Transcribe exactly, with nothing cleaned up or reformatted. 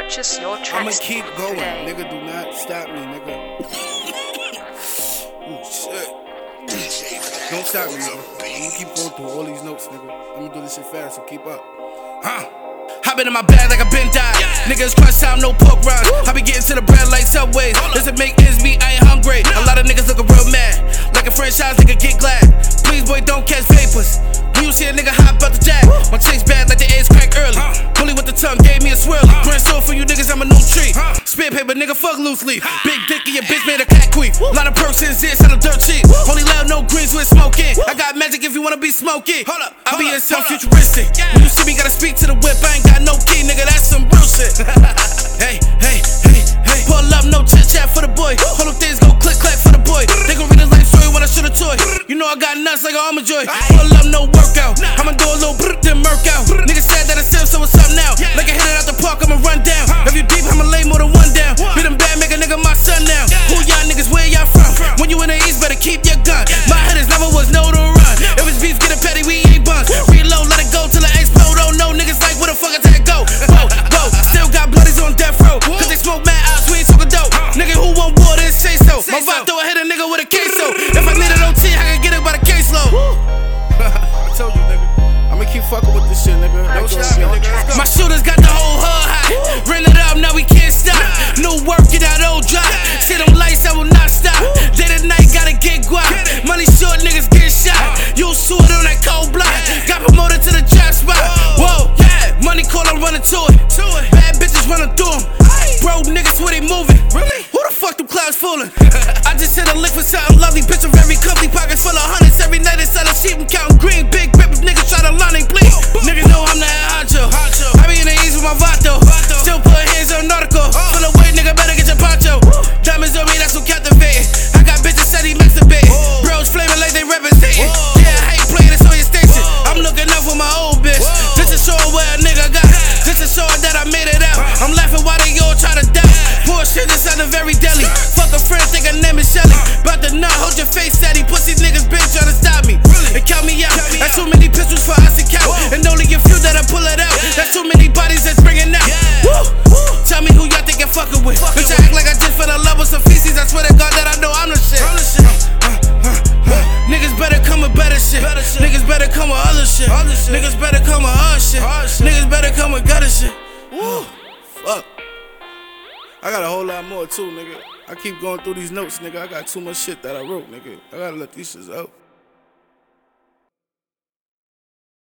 Purchase your tracks. I'ma keep going, today. nigga. Do not stop me, nigga. Oh shit. Don't stop me, nigga. I'm gonna keep going through all these notes, nigga. I'm gonna do this shit fast, so keep up. Huh? I been in my bag like I been died. Yeah. Niggas crunch time, no pork rinds. I be getting to the bread like Subways. Doesn't make ends meet, I ain't hungry. No. A lot of niggas looking real mad. Like a franchise, nigga get glad. Please, boy, don't catch vapors. When you see a nigga hop out the jack, huh. My chicks bad like the eggs crack early. Huh. Bully with the tongue, gave me a swirl. Huh. Grand soul for you niggas, I'm a new tree. Huh. Spit paper, nigga, fuck loose leaf. Huh. Big dick in your bitch made a cat queen. Lot of perks in zits on the dirt cheap. Woo. Only loud, no greens with smoking. I got magic if you wanna be smoking. Hold up, I be in some futuristic. Yeah. When you see me, gotta speak to the whip. I ain't got no key, nigga, that's some real shit. Hey, hey, hey, hey. Pull up, no chit chat for the boy. Woo. Hold up, things go click clack for the boy. They gon' read his life story when I shoot a toy. You know I got nuts like an almond joy. Pull up, no workout. I'ma do a little brr, then murk out. Niggas said that I said, so what's up now? Like I hit it out the park, I'ma run down. If you deep, I'ma lay more than one down. Be them bad, make a nigga my son now. Who y'all niggas, where y'all from? When you in the east, better keep your gun. My head is never was no to run. If it's beef, get a patty, we ain't buns. Reload, let it go till it explode. Oh no, niggas like, where the fuck is that go? Whoa, whoa, still got bloodies on death row. Cause they smoke mad out, we ain't talking dope. Nigga who want war, then say so. My vibe throw a hit a nigga with a queso. If I need it O T, I can get it by the caseload. I told you, nigga. I'ma keep fucking with this shit, nigga. Don't stop me, nigga. My shooters got the whole hood hot. Ran it up, now we can't stop. New work, get out old drop. See them lights, I will not stop. Day to night, gotta get guap. Money short, niggas get shot. You suit on that cold block. Got promoted to the trap spot. Whoa, yeah. Money call, I'm running to it. Bad bitches running through them. Bro, niggas, where they moving? Really? Who the fuck them clouds fooling? I just hit a lick for something lovely. Bitch, a very comfy. Pockets full of hundreds. Every night they sell a sheep and counting green. Big grip if niggas try to line they bleed. Niggas know I'm the honcho. I be in the east with my vato. Still put hands on nautical. Full of weight, nigga, better get your poncho. Diamonds on me, that's so captivating. I got bitches said he masturbating. Bros flaming like they representing. Yeah, I hate playing this on your station. I'm looking up for my old bitch. Just to show her where a nigga got. Just to show her that I made it out. I'm laughing while they all try to doubt. Poor shit, this sounded very deadly. Fuck a friend, think her name is Shelly. About to nut, hold your face steady. Pussy niggas been trying to stop me. And count me out. That's too many pistols for us to count. And only a few that I pull it out. That's too many bodies that's bringing out. Woo. Tell me who y'all think you're fucking with. Bitch, I act like I just fell in love with some feces. I swear to God that I know I'm the shit. Niggas better come with better shit. Niggas better come with other shit. Niggas better come with other shit. Niggas better come with gutter shit. Woo. Fuck. I got a whole lot more too, nigga. I keep going through these notes, nigga. I got too much shit that I wrote, nigga. I gotta let these shits out.